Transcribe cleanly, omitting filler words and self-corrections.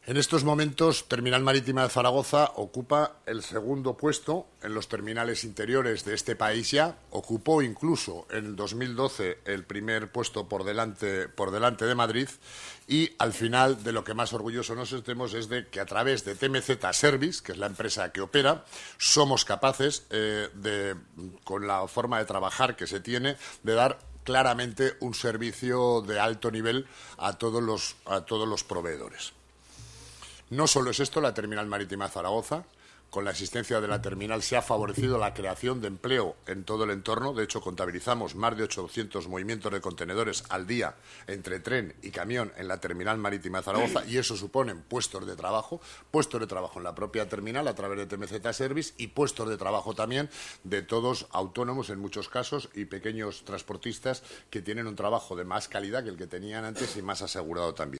En estos momentos, Terminal Marítima de Zaragoza ocupa el segundo puesto en los terminales interiores de este país ya. Ocupó incluso en el 2012 el primer puesto por delante de Madrid. Y al final, de lo que más orgullosos nos estemos es de que a través de TMZ Service, que es la empresa que opera, somos capaces, con la forma de trabajar que se tiene, de dar claramente un servicio de alto nivel a todos los proveedores. No solo es esto, la Terminal Marítima de Zaragoza. Con la existencia de la terminal se ha favorecido la creación de empleo en todo el entorno. De hecho, contabilizamos más de 800 movimientos de contenedores al día entre tren y camión en la Terminal Marítima de Zaragoza, y eso supone puestos de trabajo en la propia terminal a través de TMZ Service, y puestos de trabajo también de todos autónomos en muchos casos y pequeños transportistas que tienen un trabajo de más calidad que el que tenían antes y más asegurado también.